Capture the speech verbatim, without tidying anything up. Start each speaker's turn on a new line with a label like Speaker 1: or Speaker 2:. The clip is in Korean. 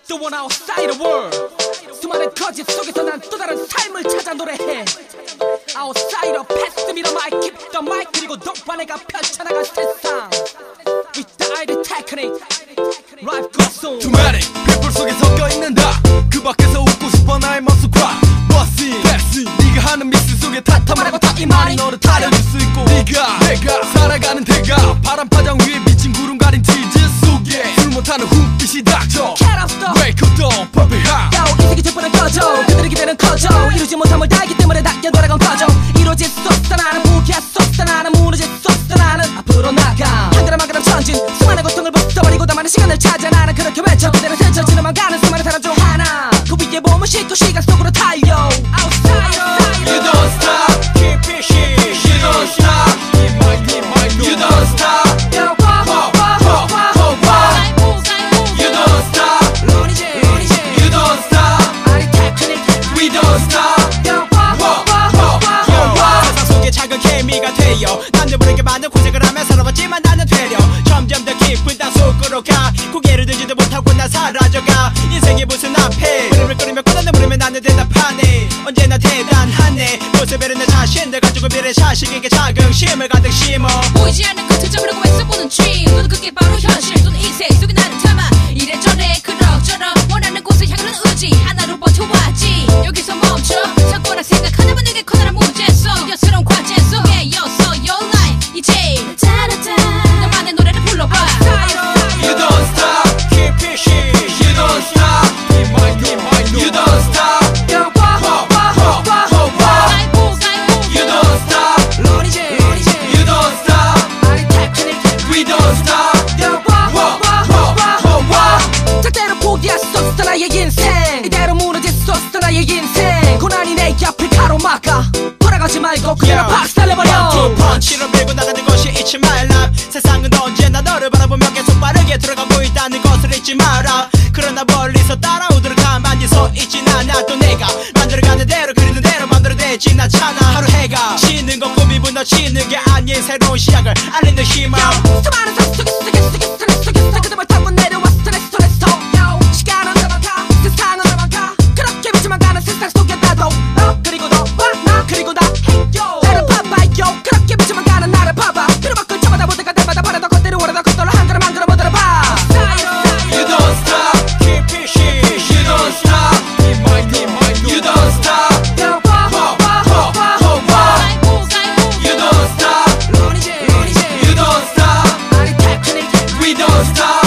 Speaker 1: The one outside the world. 수많은 거짓 속에서 난 또 다른 삶을 찾아 노래해. Outsider, pass me the mic, keep the mic. 그리고 너와 내가 펼쳐나갈 세상. With the idea technique, life goes on.
Speaker 2: Too many people 속에 섞여 있는다. 그 밖에서 웃고 싶어 나의 모습과 Bossy, Pepsi. 네가 하는 미스 속에 탓하 말하고 다 이만이 너를 타려줄 수 있고. 네가 내가 살아가는 대가 바람파장 위에 비친 구름 가린 치즈 속에 술 못하는 훈빛이 닥쳐.
Speaker 1: Cat off the
Speaker 2: Wake up the purple heart.
Speaker 1: 야오 이 세계 촛불은 꺼져. 그들의 기대는 커져. 이루지 못함을 달기 때문에 닦여 돌아간 과정. 이루어질 수 없어 나는 포기할 수 없어 나는 무너질 수 없어 나는 앞으로 나가. 한 걸음 한 걸음 전진. 수많은 고통을 벗어버리고 더 많은 시간을 찾아 나는 그렇게 외쳐. 그대는 스쳐지는만 가는 수많은 사람 중 하나. 그 위에 몸을 싣고 시간 속으로 달려. Outsider,
Speaker 2: You don't stop, keep pushing. You don't stop, you don't stop.
Speaker 1: Yo, wah, wah, wah, wah, wah, wah.
Speaker 2: You don't stop,
Speaker 1: 론이지, 론이지.
Speaker 2: you don't stop.
Speaker 1: 아니 테크닉.
Speaker 2: We don't stop.
Speaker 1: Yo, wah, wah, wah, wah, wah, wah.
Speaker 3: 세상 속에 작은 케미가 되어 남들보다 많은 고생을 하며 살아왔지만 나는 되려 점점 더 깊은 땅 속으로 가. 고개를 들지도 못하고 난 사라져가. 인생이 무슨 앞에 무릎을 꿇으며 고단을 물으며 나는 대답하네. 언제나 대단하네. 모습에는 내 자신들 가지고 미래 자식에게 자긍심을 가득 심어.
Speaker 4: 보이지 않는 끝을 잡으려고 애써보는 dream. 너는 그게 바로 현실. 또는 이 세계 속에 나는 담아. 이래저래 그럭저럭 원하는 곳을 향하는 의지 하나로 버텨왔지. 여기서 멈춰 자꾸나 생각하나봐. 내게 커다란 문제 속 여스러운 과제 속에 였어 your life. 이제 너만의 노래를 불러봐.
Speaker 2: You don't stop, keep pushing. You don't stop, you don't stop.
Speaker 1: Yo, wah, wah, wah, wah, wah.
Speaker 2: You don't stop,
Speaker 1: 론이지, 론이지.
Speaker 2: you don't stop.
Speaker 1: 아니 테크닉.
Speaker 2: We don't stop.
Speaker 1: Yo, wah, wah, wah, wah, wah. 절대로 포기할 수 없어 나의 인생. 이대로 무너질 수 없어 나의 인생. 고난이 내 앞을 가로막아. 돌아가지 말고 그대로 박살내버려.
Speaker 3: 투 펀치로 밀고 나가는 것이 It's my life. 세상은 언제나 너를 바라보며 계속 빠르게 들어가고 있다는 것을 잊지 마라. 그러나 멀리서 따라오도록 가만히 서 있진 않아. 또 내가 만들어가는 대로 그리는 대로 만들어내진 않잖아. 하루 해가 지는 건 꿈이 무너지는 게 아닌 새로운 시작을 알리는 희망.
Speaker 1: 수많은 삶 속에 속에 속에 스트레스 속에서 그들만 타고 내려와 스트레스 스트레스 요 시간은 넘어가 세상은 넘어가. 그렇게 비지만 가는 세상 속에 나도 어 그리고 너와 그리고 나 헤이요 나를 봐봐요. 그렇게 비지만 가는 나를 봐봐. 필요만큼 잡아다 보다가 때마다 바라다 걷대로 오르다 걷더러 한 걸음 한 걸음 오더라 봐.
Speaker 2: You don't stop,
Speaker 3: Keep pushing.
Speaker 2: you don't stop. You don't stop,
Speaker 1: Yo, wah, wah, wah, wah, wah.
Speaker 2: you don't stop.
Speaker 1: 론이지, 론이지.
Speaker 2: You don't stop,
Speaker 1: 아니 테크닉.
Speaker 2: we don't stop.